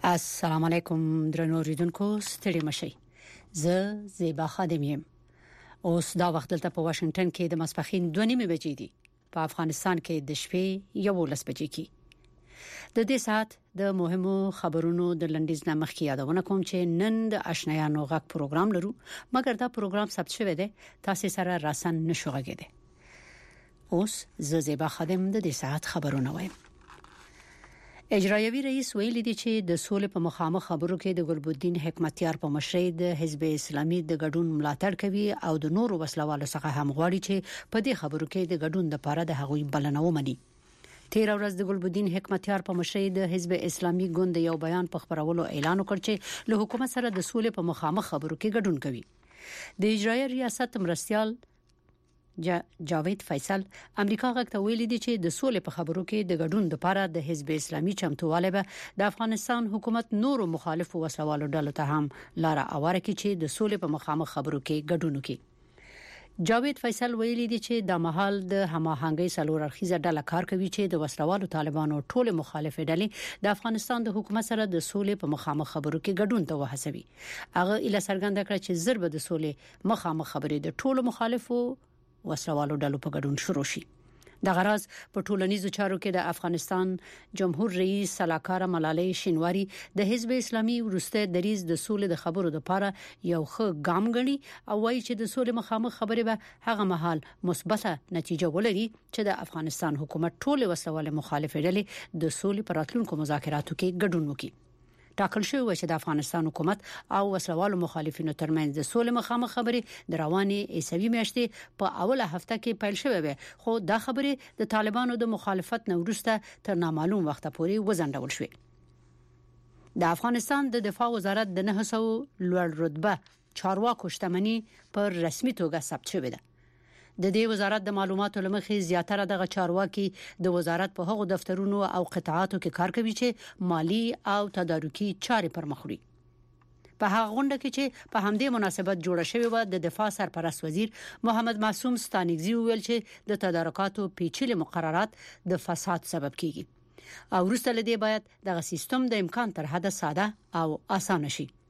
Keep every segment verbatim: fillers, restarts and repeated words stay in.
السلام علیکم درنو ریدونکو ستړي مشي زه زیبا خادم یم اوس دا وخت دلته په واشنگټن کې د ماسپخین دوه نیمه بجې دي په افغانستان کې د شپې یو لس بجې کې د دې سات د مهمو خبرونو د لنډیز نه مخکې یادونه کوم چې نن د آشنایانو غږ پروګرام لرو مګر دا پروګرام ثبت شوی دی تاسو سره راسن نشو غږیده اوس زه زیبا خادم د دې سات خبرونه وایم اجرایوي رئیس ویلي دی چې د سولې په مخامخ خبرو کې د ګلبدین حکمتیار په مشرۍ د حزب اسلامي د ګډون ملاتړ کوي او د نورو وسلوالو څخه هم غواړي چې په دې خبرو کې د ګډون لپاره د هغوی بلنه ومني. تیر ورځ د ګلبدین حکمتیار په مشرۍ د حزب اسلامي ګوند یو بیان په خبرولو اعلان وکړ چې له حکومت سره د سولې په مخامخ خبرو کې ګډون کوي. د اجرایي ریاست مرستيال جا جاوید فیصل امریکا غږ ویلي دی چې د سولې په خبرو کې د ګډون لپاره د حزب اسلامي چمتواله به د افغانستان حکومت نورو مخالفو وسلوالو ډلو ته هم لار اوره کوي چې د سولې په مخامخ خبرو کې ګډون وکړي. جاوید فیصل ویلي دی چې د محل د هماهنګي سلور اړخیزه ډله کار کوي چې د وسلوالو طالبانو ټول مخالف ډلې د افغانستان د حکومت سره د سولې په مخامخ خبرو کې ګډون ته وهڅوي. هغه اله سرګند کړ چې ضرب د سولې مخامخ خبرې د ټول مخالفو وسلوالو ډلو په ګډون شروع شي. د غراز په ټولنیزو چارو کې د افغانستان جمهور رئیس سلاکار ملالۍ شینواری د حزب اسلامي ورسته دریز د سولې د خبرو لپاره یو ښه ګام غني او وایي چې د سولې مخامخ خبرې به هغه مهال مثبته نتیجه ولري چې د افغانستان حکومت ټول وسلوال مخالف ډلې د سولې پر راتلونکو مذاکراتو کې ګډون وکړي. ټاکل شوی و چې د افغانستان حکومت او وسلوالو مخالفینو ترمنځ د سولې مخامخ خبرې د رواني عیسوي میاشتې په اوله هفته کې پیل شوې وي خو دا خبرې د طالبانو د مخالفت نه وروسته تر نامعلوم وخت پورې وزندول شوې. د افغانستان د دفاع وزارت د نه سوه لوړ رتبه چارواکو شتمنۍ پر رسمي توګه ثبت شوې ده. د دې وزارت د معلوماتو لمخې زیاتره دغه چارواکي د وزارت په هغو دفترونو او قطاعاتو کې کار کوي چې مالی او تدارکي چارې پر مخ وړي. په هغه غونډه کې چې په همدې مناسبت جوړه شوې و د دفاع سرپرست وزیر محمد معصوم ستانکزی ویل چې د تدارکاتو پیچلي مقررات د فساد سبب کیږي او وروسته لدې باید دغه سیستم د امکان تر حد ساده او اسانه شي.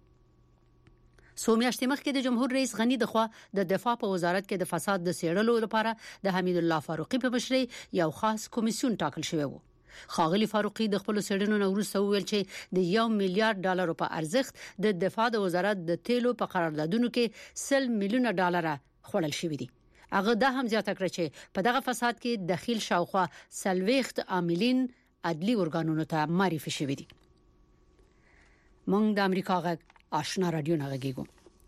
سومیاشتې مخکې د جمهور رئیس غنی د خوا د دفاع په وزارت کې د فساد د سیړلو لپاره د حمید الله فاروقي په مشرۍ یو خاص کمیسیون ټاکل شوی و. خاغلی فاروقي د خپل سړنو نو وروسته ویل چې د یو میلیارډ ډالر په ارزښت د دفاع د وزارت د تیلو په قراردادونو کې سل میلیونه ډالر خوړل شوی دي. هغه دا هم زیاته کړ چې په دغه فساد کې دخیل شاوخوا سلويخت عاملین عدلي ورګانونو ته معرفي شوی دي. مونږ د امریکا غږ آشنا رادیو نه غږیږو.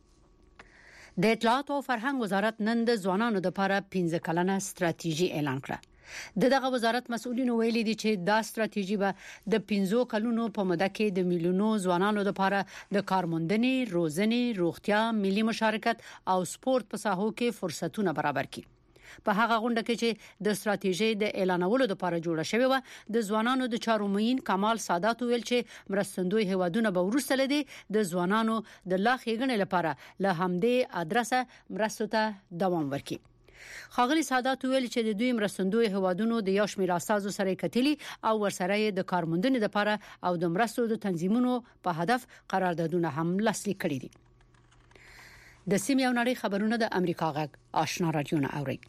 د اطلاعات او فرهنګ وزارت نن د ځوانانو لپاره پنځه کلنه ستراتیژي اعلان کړه. د دغه وزارت مسؤلین ویلي دي چې دا ستراتیژي به د پنځو کلونو په موده کې د میلیونو ځوانانو لپاره د کارموندنې، روزنې، روغتیا، ملي مشارکت او سپورت په ساحو کې فرصتونه برابر کړي. په هغه غونډه کې چې د ستراتیژي د اعلانولو لپاره جوړه شوې و د ځوانانو د چارو مین کمال سادات ویل چې مرستندوی هوادونه به ورسره دي د ځوانانو د لا ښېګڼې لپاره له همدې ادرسه مرستو ته دوام ورکړي. خاغلی سادات ویل چې د دوی مرستندوی هوادونو د یو شمېر اساسو سره کتلی او ورسره د کارموندنې لپاره او د مرستو د تنظیمونو په هدف قراردادونه هم لاسلیک کړي دي. د سیمې او نړۍ خبرونه د امریکا غږ آشنا رادیو نه اوري.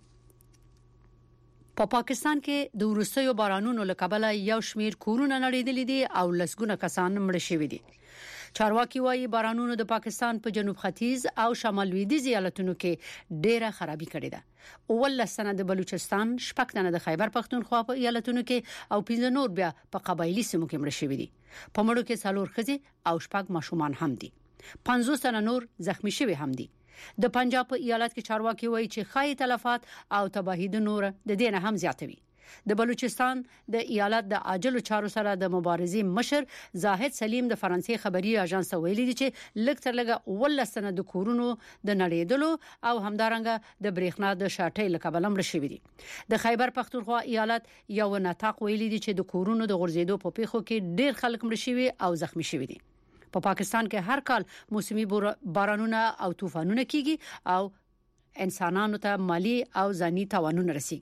په پا پاکستان کې د وروستیو بارانونو له کبله یو شمېر کورونه نړیدلې دي او لسګونه کسان مړ شوي دي. چارواکي وايي بارانونو د پاکستان په جنوب ختیځ او شمال لویدیځ ایالتونو کې ډېره خرابي کړې ده. اول سنه د بلوچستان، شپږ تنه د خیبر پختونخوا په ایالتونو کې او پنځه نور بیا په قبایلی سیمو کې مړ شوي دي. په مړو کې څلور ښځې او شپږ ماشومان هم دي. پنځوس تنه نور زخمی شوي هم دي. د پنجاب په ایالت کې چارواکي وایي چې خای تلفات او تباہی د نور د دې نه هم زیاتوي. د بلوچستان د ایالت د عاجلو چارو سره د مبارزې مشر زاهد سلیم د فرانسې خبري اژانس ویلي دی چې لږ تر لږه ولسنه د کورونو د نړیدلو او همدارنګه د برېښنا د شاټۍ لکبل مړ شوی دي. د خیبر پختونخوا ایالت یو نطاق ویلي دی چې د کورونو د غورځېدو په پیښو کې ډېر خلک مړ شوي او زخمی شوي دي. په پا پاکستان کې هر کال موسمي بارانونه او طوفانونه کیږي او انسانانو ته مالی او ځاني تاوانونه رسیږي.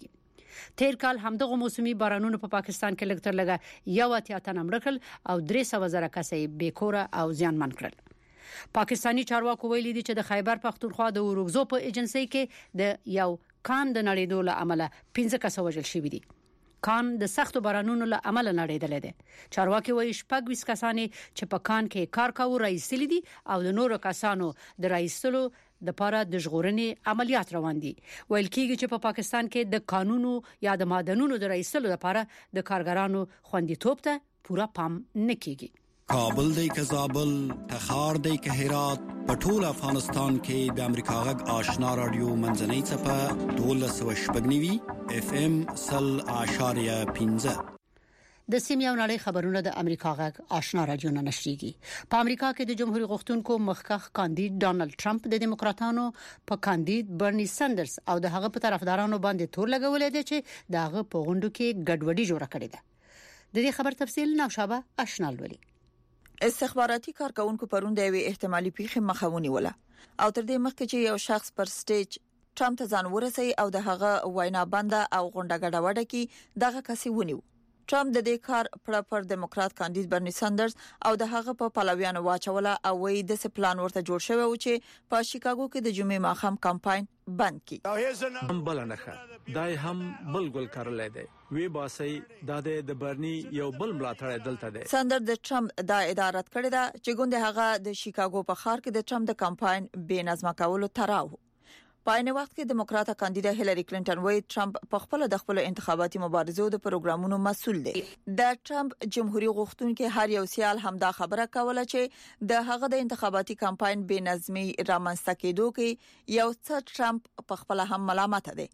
تیر کال همدغه موسمي بارانونو په پا پاکستان کې لږ تر لږه یو اتیا تن مړکل او درې سوه زره کسې بیکوره او زیانمن کړل. پاکستانی چارواکو ویلي دي چې د خیبر پختونخوا د اورګزو په ایجنسی کې د یو کان د نړیدو له امله پنځه کسه وژل شوي دي. کان د سختو بارانونو له امله نړیدل دي. چارواکي وایي شپږ ویس کسانې چې په کان کې کار کاوه رئیسلی دي او د نورو کسانو د رئیسلو د پاره د ژغورنې عملیات روان دي. ویل کېږي چې په پا پاکستان کې د قانونو یا د مادنونو د رئیسلو لپاره د کارګرانو خوندیتوب ته پوره پام نه کیږي. کابل دی که زابل، تخار دی که هرات، په ټول افغانستان کې د امریکا غږ آشنا رادیو منځنۍ څپه دولس سوه شپږ نوي اف ام سل اعشاریه پنځه. د سیمې او نړۍ خبرونه د امریکا غږ آشنا رادیو نه نشریږي. په امریکا کې د جمهوریت غوښتونکو مخکښ کاندید ډانلډ ټرمپ د دیموکراتانو په کاندید برني سندرز او د هغه په طرفدارانو باندې تور لګولې دي چې داغه په غونډو کې ګډوډي جوړه کړې ده. د دې خبر تفصیل نوشابه آشنا لولي. استخباراتي کارکونکو پرون د یوې احتمالي پیښې مخاوني وله او تر دې مخکې چې یو شخص پر سټیج ټرمپ ته ځان ورسي او د هغه وینا بنده او غونډه ګډوډه کې دغه کسي ونیو. ټرمپ د دې کار پر پر دیموکرات کاندید برني سندرز او د هغه په پلویانو واچوله او وی د سپلان ورته جوړ شوی و چې په شیکاګو کې د جمعې ماخام کمپاین بند کړي. هم بل نه ښه دای هم بل ګل کارلای دی وی باسي د برني یو بل ملاتړ دلته دی. سندر د ټرمپ د ادارت کړی دا چې ګوند هغه د شیکاګو په ښار کې د ټرمپ د کمپاین بې نظم کولو تراو. په عین وخت کې دیموکراټه کاندیده هیلری کلینټن وایي ټرمپ په خپل د خپل انتخاباتي مبارزو د پروګرامونو مسؤل دی. د ټرمپ جمهوریت غوښتونکو هر یو سیال هم دا خبره کوله چې د هغه د انتخاباتي کمپاین بې نظمي رامنځته کېدو کې یو څه ټرمپ په خپل هم ملامت دی.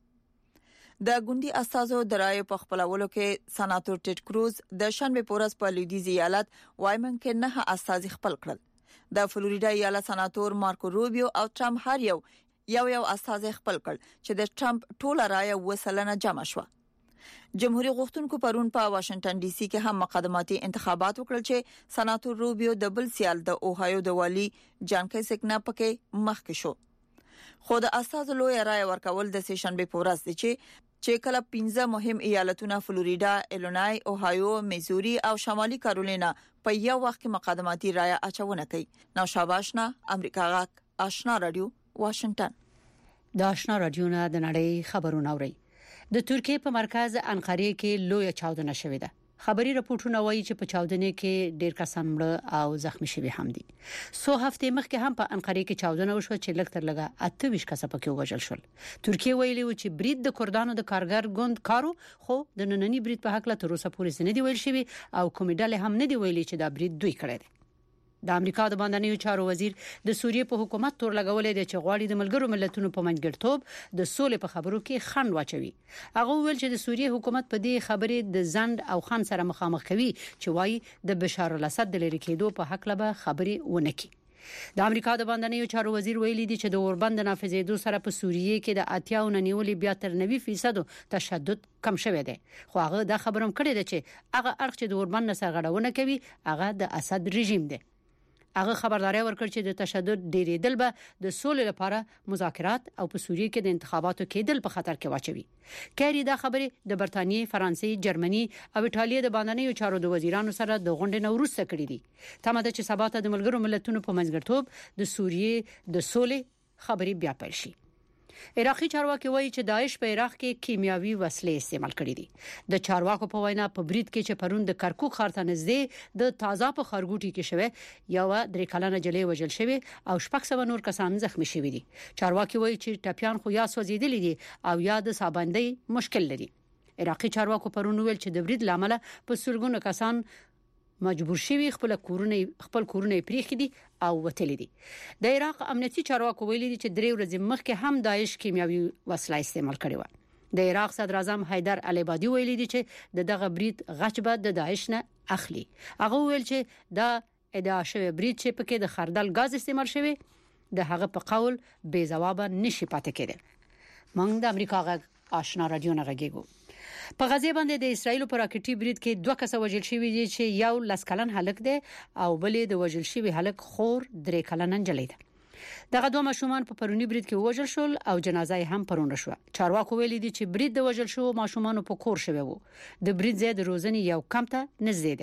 د ګوندي اساسو درای په خپلولو کې سناتور ټیډ کروز د شنبه پورس په لویدیز ایالت وایمن کې نه اساس خپل کړل. د فلوریډا ایالت سناتور مارکو روبیو او ټرمپ هر یو یو یو اساس خپل کړ چې د ټرمپ ټوله رائے وسلنه جمع شو. جمهوریت غوښتونکو پرون په واشنگټن ډي سي کې هم مقدماتي انتخابات وکړل چې سناتور روبیو د بل سیال د اوهایو د والی جان کیسک نه پکې مخکې شو. خو د اساس لوی رائے ورکول د سشنبه پورس دي چې چې کله پنځه مهم ایالتونه فلوریډا، ایلینوای، اوهایو، میزوري او شمالي کارولینا په یو وخت کې مقدماتي رائے اچونه کوي. نو شاباشنا امریکا غږ آشنا رادیو واشنگټن. د آشنا رادیو نه د نړۍ خبرونه اوري. د ترکیه په مرکز انقره کې لوی چاودنه شوې ده. خبري راپورټونه وایي چې په چاودنه کې ډېر کسان مړه او زخمی شوي هم دي. سو هفته مخکې هم په انقره کې چاودنه وشوه چې لږ تر لږه اته ویشت کسه پکې وژل شول. ترکیه ویلي و چې برید د کردانو د کارګر ګوند کارو خو د نننی برید په حق له تر اوسه پورې نه دی ویل شوی او کومې ډلې هم نه دی ویلي چې دا برید دوی کړی دی. د امریکا د باندنیو چارو وزیر د سوریې په حکومت تور لګولې دی چې غواړي د ملګرو ملتونو په منځګړیتوب د سولې په خبرو کې خنډ واچوي. هغه ویل چې د سوریې حکومت په دې خبرې د زند او خان سره مخامخ کوي چې وایي د بشار الاسد د لری کېدو په حق لبه خبرې ونه کړي. د امریکا د باندنیو چارو وزیر ویلي دی چې د اوربند نافذېدو سره په سوریې کې د اتیا او نیولې بیا تر نوي فیصد تشدد کم شوی دی. خو هغه دا خبرم کړی دی چې هغه ارخ چې د اوربند سرغړونه کوي هغه د اسد رژیم دی. هغه خبرداري ورکړ چې د تشدد ډیرېدل به د سولې لپاره مذاکرات او په سوریې کې د انتخاباتو کېدل په خطر کې واچوي. کېری دا خبره د برتانیې، فرانسې، جرمني او ایټالیا د باندنیو چارو د وزیرانو سره د غونډې نو وروسته کړې دي. تمه ده چې سبا ته د ملګرو ملتونو په منځګړیتوب د سوریې د سولې خبرې بیا پیل شي. عراقي چارواکي وایي چې داعش په عراق کې کیمیاوي وسلې استعمال کړې دي. د چارواکو په وینا په برید کې چې پرون د کرکوک ښار ته نږدې د تازه په خارګوټي کې شوه یو درې کلنه جلې وژل شوی او شپږ سوه نور کسان زخمی شوي دي. چارواکي وایي چې ټپيان خو یا سوځېدلي دي او یا د سابندۍ مشکل لري. عراقي چارواکو پرون ویل چې د برید لامل په سلګونو کسان مجبور شوي خپل کورونه خپل کورونه پریخي دي او وتلي دي. د عراق امنیتي چارواکو ویلي دي چې درې ورځې مخکې هم داعش کیمیاوي وسله استعمال کړې و. د عراق صدر اعظم حیدر العبادي ویلي دي چې د دغه برید غچبه د داعش نه اخلي. هغه ویل چې دا ادعا شوی برید چې پکې د خردل غاز استعمال شوی د هغه په قول بې ځواب نشي پاتې کېدل. موږ د امریکا غږ آشنا رادیو نه غږیږو. په غزه باندې د اسرایل پر راکټي برید کې دوه کسه وژل شوي دي چې یو لس کلن هلک دی او بل د وژل شوی هلک خور درې کلن نجلۍ ده. دغه دوه ماشومان په پرونی برید کې وژل شول او جنازه هم پرون شو. چارواکو ویلي دي چې برید د وژل شو ماشومان په کور شوی وو. د برید زیات روزنی یو کم ته نږدې